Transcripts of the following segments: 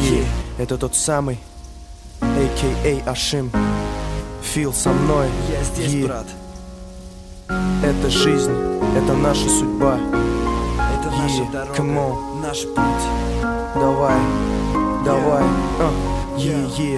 Это тот самый a.k.a. Ашим. Фил со мной. Я здесь, брат. Это жизнь, это наша судьба. Это наша дорога, наш путь. Давай, давай, е-е.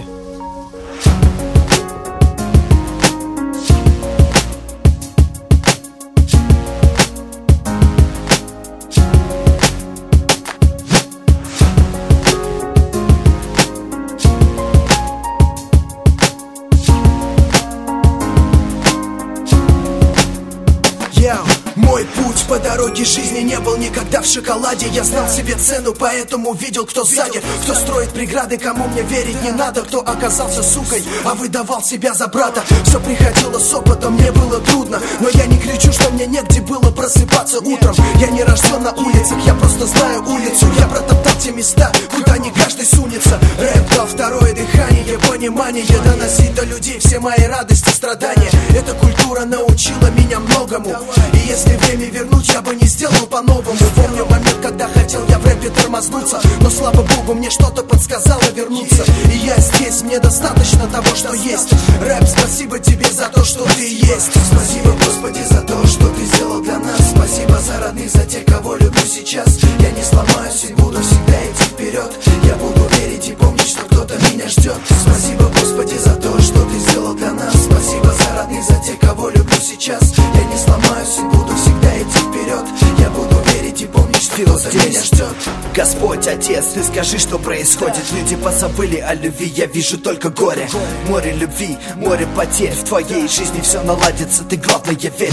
Мой путь по дороге жизни не был никогда в шоколаде. Я знал себе цену, поэтому видел, кто сзади, кто строит преграды, кому мне верить не надо, кто оказался сукой, а выдавал себя за брата. Все приходило с опытом, мне было трудно, но я не кричу, что мне негде было просыпаться утром. Я не рожден на улицах, я просто знаю улицу. Я протоптал те места, куда не каждый сунется. Рэп дал второе дыхание, понимание, доносить до людей все мои радости, страдания. Эта культура научила меня многому, и если время вернуть, я бы не сделал по-новому. Помню момент, когда хотел я в рэпе тормознуться, но слава богу, мне что-то подсказало вернуться. И я здесь, мне достаточно того, что есть. Рэп, спасибо тебе за то, что ты есть. Спасибо, Господи, за то, что ты сделал для нас. Спасибо за родных, за тех, кого люблю сейчас. Я не сломаюсь и буду всегда идти вперед. Я буду верить и помнить, что кто-то меня ждет. Спасибо, Господи, за то, что ты сделал для нас. Спасибо за родных, за тех, кого люблю сейчас. Я не сломаюсь и буду всегда идти вперед. Я буду верить и помнить, что кто-то меня ждет. Господь, Отец, ты скажи, что происходит. Люди позабыли о любви, я вижу только горе. Море любви, море потерь. В твоей жизни все наладится, ты главное верь.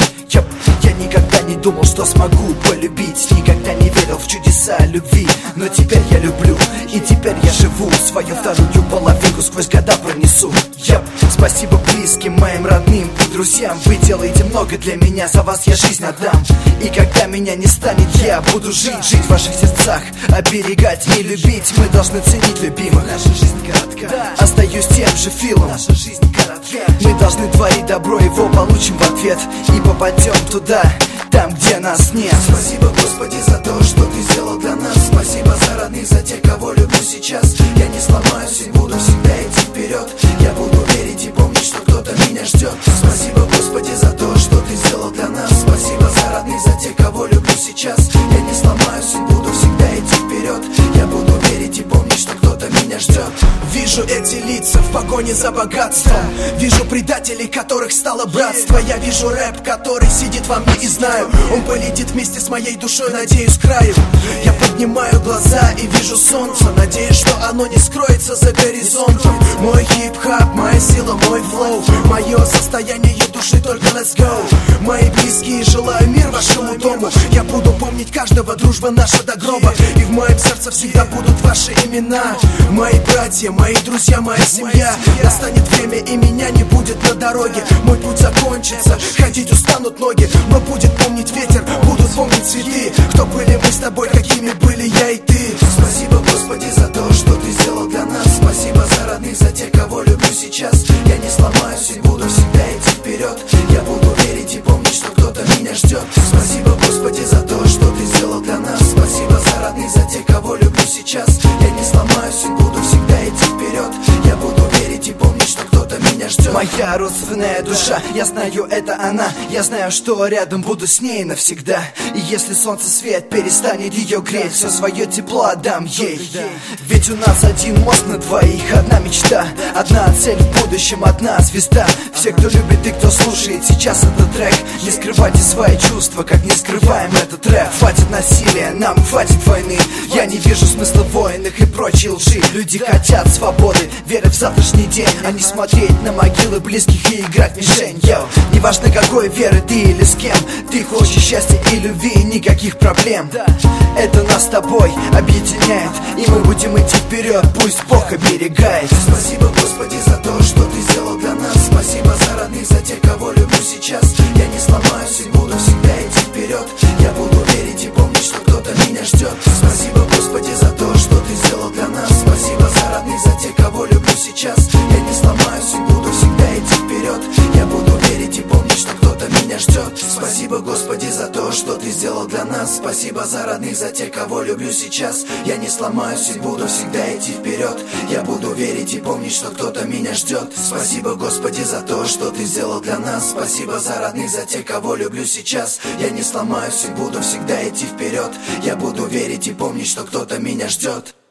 Я никогда не думал, что смогу полюбить. Никогда не верил в чудеса любви. Но теперь я люблю, и теперь я живу. Свою вторую половинку сквозь года пронесу. Спасибо близким, моим родным и друзьям. Вы делаете много для меня, за вас я жизнь отдам. И когда меня не станет, я буду жить в ваших сердцах, оберегать и любить. Мы должны ценить любимых. Наша жизнь коротка. Остаюсь тем же Филом. Наша жизнь коротка. Мы должны творить добро, его получим в ответ. И попадем туда, там, где нас нет. Спасибо, Господи, за то, что ты сделал для нас. Спасибо за родных, за тех, кого люблю сейчас. Я не сломаюсь и буду всегда идти вперед. Я буду верить и помнить, что кто-то меня ждет. Спасибо, Господи, за то, что ты сделал для нас. Спасибо за родных, за тех, кого люблю сейчас. Я не сломаюсь и буду всегда идти вперед. Я буду верить и помнить, что кто-то меня ждет. Вижу эти лица в погоне за богатством. Вижу предателей, которых стало братство. Я вижу рэп, который сидит во мне и знаю, он полетит вместе с моей душой, надеюсь, к краю. Я поднимаю глаза и вижу солнце, надеюсь, что оно не скроется за горизонтом. Мой хип-хап, моя сила, мой флоу, мое состояние души, только let's go. Мои близкие, желаю мир вашему дому. Я буду помнить каждого, дружба наша до гроба. И в моем сердце всегда будут ваши имена. Мои братья, мои друзья, моя семья. Настанет время и меня не будет на дороге. Мой путь закончится, ходить устанут ноги. Но будет помнить ветер, будут помнить цветы. Кто были мы с тобой, какими были я и ты. Спасибо, Господи, за то, что ты сделал для нас. Спасибо за родных, за тех, кого люблю сейчас. Я не сломаюсь и буду всегда идти вперед. Я буду верить и помнить, что кто-то меня ждет. Спасибо, Господи, за то, что ты сделал для нас. Спасибо за родных, за тех, кого люблю сейчас. Я не сломаюсь и буду всегда идти вперед. Я буду верить и помнить, что кто-то меня ждет. Моя родственная душа, я знаю, это она. Я знаю, что рядом буду с ней навсегда. И если солнце свет перестанет ее греть, все свое тепло отдам ей. Ведь у нас один мост на двоих, одна мечта, одна цель в будущем, одна звезда. Все, кто любит и кто слушает сейчас этот трек, не скрывайте свои чувства, как не скрываем этот рэп. Хватит насилия, нам хватит войны. Я не вижу смысла в войнах и прочей лжи. Люди хотят свободы, верят в завтрашний день, а не смотреть на могилы близких и играть в мишень. Йоу, неважно какой веры ты или с кем, ты хочешь счастья и любви, никаких проблем. Это нас с тобой объединяет, и мы будем идти вперед, пусть Бог оберегает. Спасибо, Господи, за то, что ты сделал для нас. Спасибо за родных, за тех, кого люблю сейчас. Я не сломаюсь и буду всегда идти вперед. Я буду верить и помнить, что кто-то меня ждет. Спасибо, Господи, за то, что ты сделал для нас. Спасибо за родных, за тех, кого люблю сейчас. Я не сломаюсь и буду всегда идти вперед. Я буду верить и помнить, что кто-то меня ждет. Спасибо, Господи, за то, что ты сделал для нас. нас. Спасибо за родных, за тех, кого люблю сейчас. Я не сломаюсь и буду всегда идти вперед. Я буду верить и помнить, что кто-то меня ждет. Спасибо, Господи, за то, что Ты сделал для нас. Спасибо за родных, за тех, кого люблю сейчас. Я не сломаюсь и буду всегда идти вперед. Я буду верить и помнить, что кто-то меня ждет.